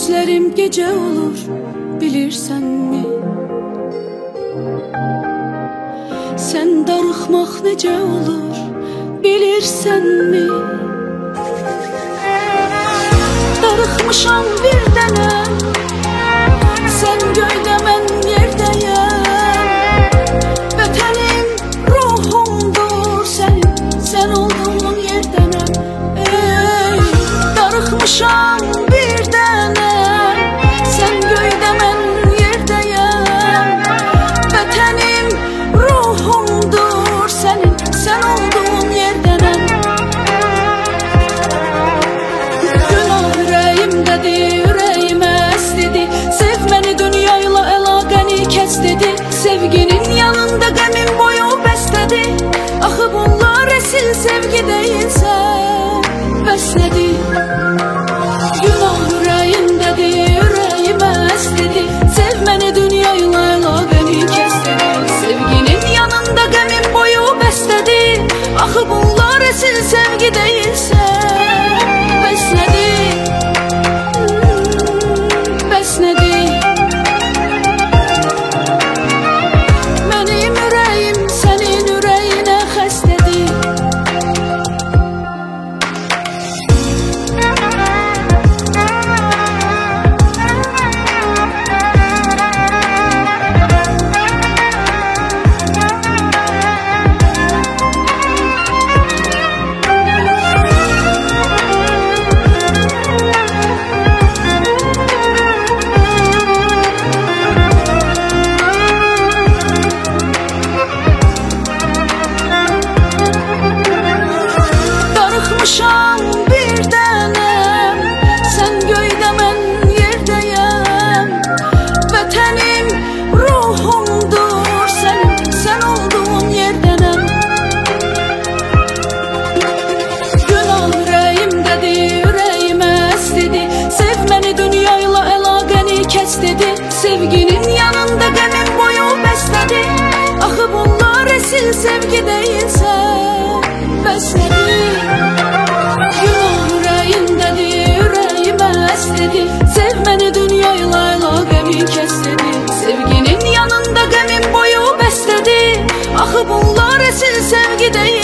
Gözlerim gece olur, bilirsen mi? Sen darıxmaq necə olur, bilirsen mi? Darıxmışam bir dənə, sen göydə mən yerdəyəm. Vətənim ruhumdur sənin, sen olduğun yerdənəm. Ey, darıxmışam bir dənə, sen göydə mən yerdəyəm. Vətənim ruhumdur sənin, sen olduğun yerdənəm. Günah ürəyimdədir, ürəyimə əslidir. Sev məni, dünyayla əlaqəni kəs dedi. Sevginin yanında qəmin boyu bəstədir. Axı bunlar əsil sevgi deyilsə, bəs nədir? Günah ürəyimdədir, ürəyimə əslidir. Sev məni, dünyayla əlaqəni kəs dedi. Sevginin yanında qəmin boyu bəstədir. Axı bunlar əsil sevgi deyilsə, bəs nədir? Bəs nədir? Mənim ürəyim sənin ürəyinə xəstədir. Darıxmışam bir dənəm, sən göydə mən yerdəyəm. Vətənim ruhumdur sənin, sən olduğun yerdənəm. Günah ürəyimdədir, ürəyimə əslidir. Sev məni, dünyayla əlaqəni kəs dedi. Sevginin yanında qəmin boyu bəstədir. Axı bunlar əsil sevgi deyilsə, bəs nədir? Günah ürəyimdədir, ürəyimə əslidir. Sev məni, dünyayla əlaqəni kəs dedi. Sevginin yanında qəmin boyu bəstədir. Axı bunlar əsil sevgi deyilsə,